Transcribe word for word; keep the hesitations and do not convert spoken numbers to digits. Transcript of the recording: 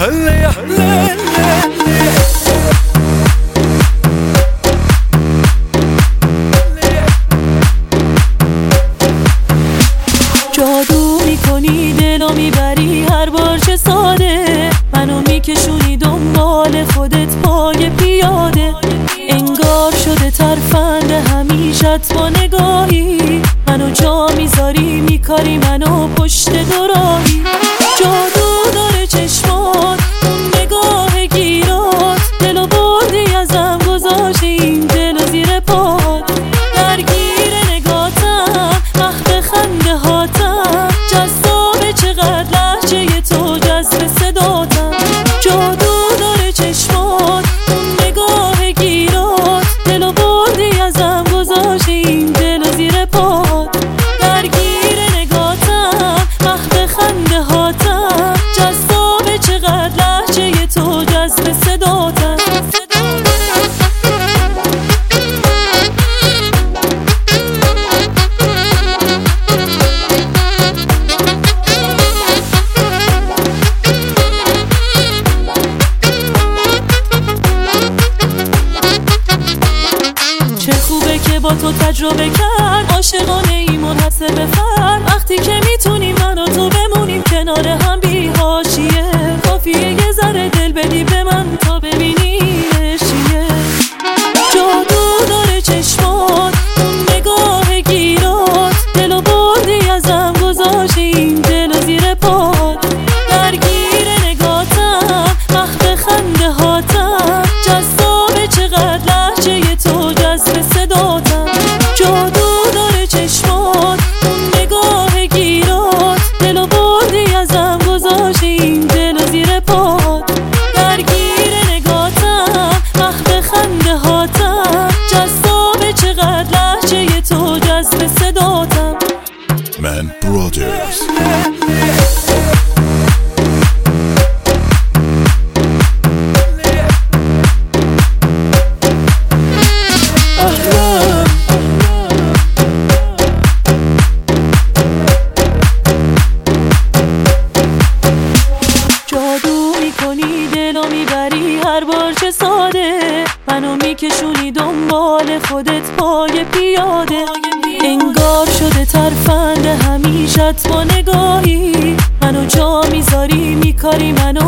جادو میکنی دلو میبری هر بار چه ساده، منو میکشونی دنبال خودت پای پیاده. انگار شده ترفند همیشت با نگاهی، منو جا میذاری میکاری منو پشت دوراهی. جادو داره چشمات اون نگاه گیرات، دلو بردی ازم گذاشتی این دلو زیر پات. درگیر نگاتم محو خنده هاتم، جذاب چقدر لحجه تو جذب صداتم. جادو داره چشمات اون نگاه گیرات، دلو بردی ازم گذاشتی این دلو زیر پات. درگیر نگاتم محو خنده هاتم، جذاب چقدر لحجه تو جذب صداتم. چه خوبه که با تو تجربه کرد، عاشقانه ای منحصر به فرد. وقتی که میتونیم من و تو بمونیم کنار هم بی حاشیه، کافیه یه ذره دل بدی به من تا ببینیش چیه. جادو داره چشمات اون نگاه گیرات، دلو بردی ازم گذاشتی این دلو زیر پات. درگیر نگاتم محو خنده هاتم، جذاب چقدر لحجه تو جذب صداتم. جادو داره چشمات اون نگاه گیرات، دلو بردی ازم گذاشتی این دلو زیر پات. درگیر نگاتم محو خنده هاتم، جذاب چقدر لحجه تو جذب صداتم. Man Brothers. جادو میکنی دلو میبری هر بار چه ساده، منو میکشونی دنبال خودت پای پیاده. انگار شده ترفند همیشت با نگاهی، منو جا میذاری میکاری منو